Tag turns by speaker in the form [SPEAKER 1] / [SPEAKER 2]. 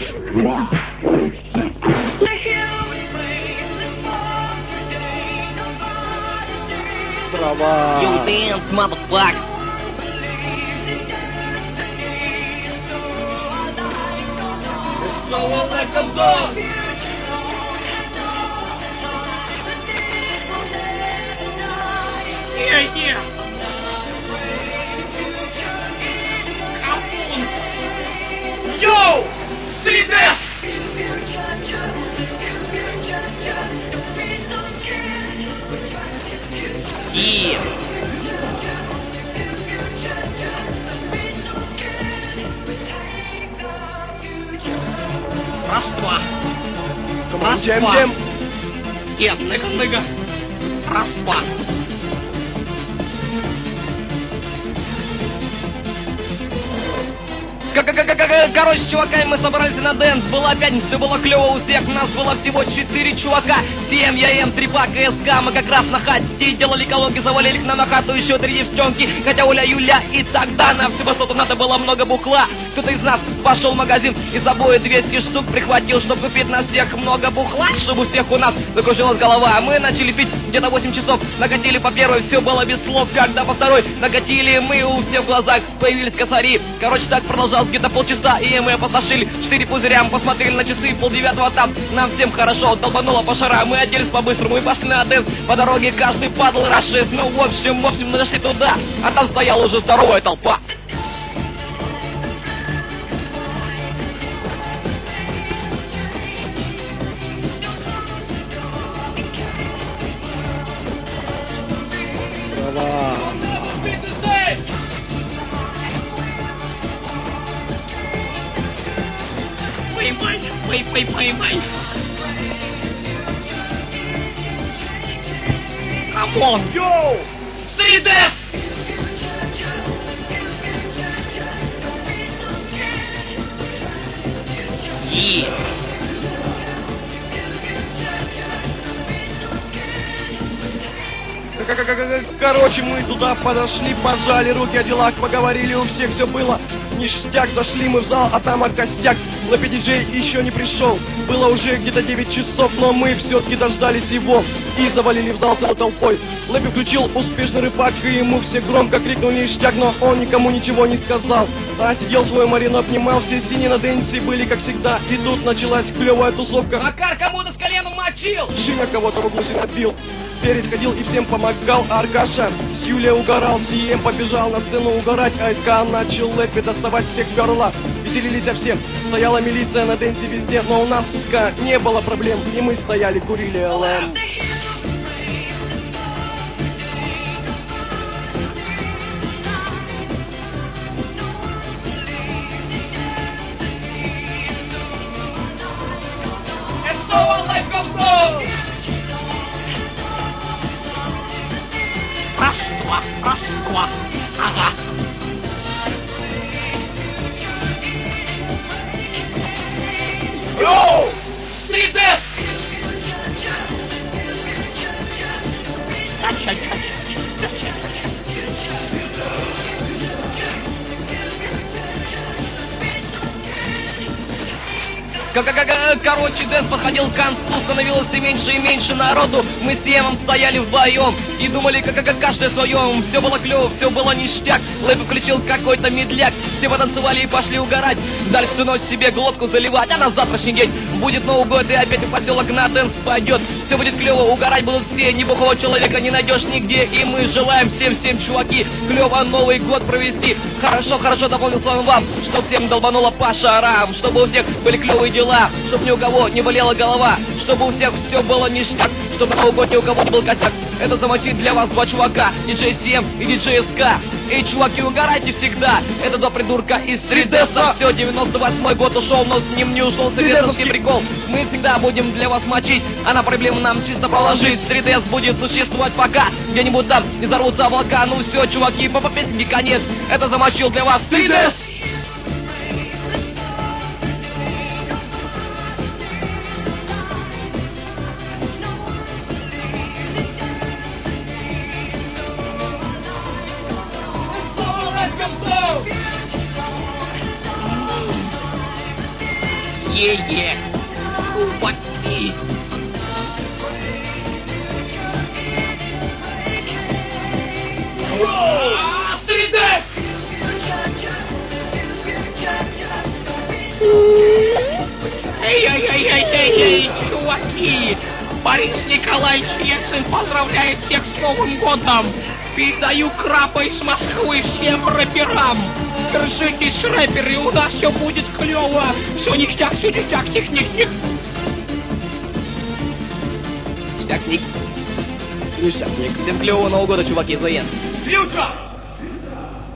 [SPEAKER 1] Трава.
[SPEAKER 2] You dance, motherfucker.
[SPEAKER 1] So like a dog. Yeah. Come on. Yo! See this!
[SPEAKER 2] Yeah. Раз-два. Раз-два. Нет, ныга. Раз-два. Короче, чуваками мы собрались на дэнс. Была пятница, все было клево у всех. Нас было всего 4 чувака. 7 я М, 3 пак и СК. Мы как раз на хате делали колонки, завалили к нам на хату еще 3 девчонки. Хотя Оля, Юля и тогда на всю высоту надо было много бухла. Кто-то из нас пошел в магазин и с собой 200 штук прихватил, чтобы купить на всех много бухла, чтобы у всех у нас закружилась голова. Мы начали пить где-то 8 часов. Накатили по первой, все было без слов. Когда по второй накатили, мы у всех в глазах появились косари. Короче, так продолжалось где-то полчаса, и мы опустошили 4 пузыря. Мы посмотрели на часы, 8:30 там. Нам всем хорошо, долбануло по шарам. Мы оделись по-быстрому и пошли на дэнс. По дороге каждый падал раз 6. Ну, в общем, мы дошли туда, а там стояла уже здоровая толпа. Пой. Come on, yo! See this! Yeah!
[SPEAKER 1] Короче, мы туда подошли, пожали руки о делах, поговорили, у всех все было ништяк. Зашли мы в зал, а там косяк. Лэппи диджей еще не пришел. Было уже где-то 9 часов, но мы все-таки дождались его и завалили в зал целой толпой. Лэппи включил успешный рыбак, и ему все громко крикнули ништяк, но он никому ничего не сказал. А сидел свой Марину, обнимал, все синие на дэнсе были как всегда. И тут началась клевая тусовка.
[SPEAKER 2] Макар кому-то с коленом мочил!
[SPEAKER 1] Женя кого-то в углу сильно бил. Перес ходил и всем помогал, а Аркаша с Юлей угорал. Сием побежал на сцену угорать, а СК начал Лэппи доставать всех перла. Веселились все, стояла милиция на дэнсе везде, но у нас с СК не было проблем, и мы стояли, курили ЛМ.
[SPEAKER 2] Раз-два. Ага.
[SPEAKER 1] Yo! See this!
[SPEAKER 2] Короче, дэнс подходил к концу, становилось все меньше и меньше народу. Мы с Емом стояли вдвоем и думали, как каждый в своем. Все было клево, все было ништяк. Лэппи включил какой-то медляк. Все потанцевали и пошли угорать. Дальше всю ночь себе глотку заливать. А на завтрашний день будет Новый год, и опять в поселок на дэнс пойдет. Все будет клево, угорать будут все. Ни бухого человека не найдешь нигде. И мы желаем всем, чуваки, клево Новый год провести. Хорошо дополнил словом вам, чтоб всем долбануло по шарам, чтобы у всех были клевые дела, чтобы ни у кого не болела голова, чтобы у всех все было ништяк, чтобы на Новый год ни у кого не был косяк. Это замочит для вас два чувака, диджей 7 и диджей СК. Эй, чуваки, угорайте всегда. Это два придурка из 3DS. Все, 98-й год ушел, но с ним не ушел советский прикол. Мы всегда будем для вас мочить, а на проблему нам чисто положить. 3DS будет существовать пока где-нибудь там не взорвутся облака. Ну все, чуваки, по песенке конец. Это замочил для вас 3DS. Чуваки! Стридек! Эй, чуваки! Борис Николаевич Ельцин поздравляет всех с Новым годом! Передаю крапа из Москвы всем рэперам! Держитесь, рэперы, у нас все будет клево! Все ништяк, ник.
[SPEAKER 1] Ништяк, ник. Всем клевого Нового года, чуваки, ЗН.
[SPEAKER 2] Фьючер!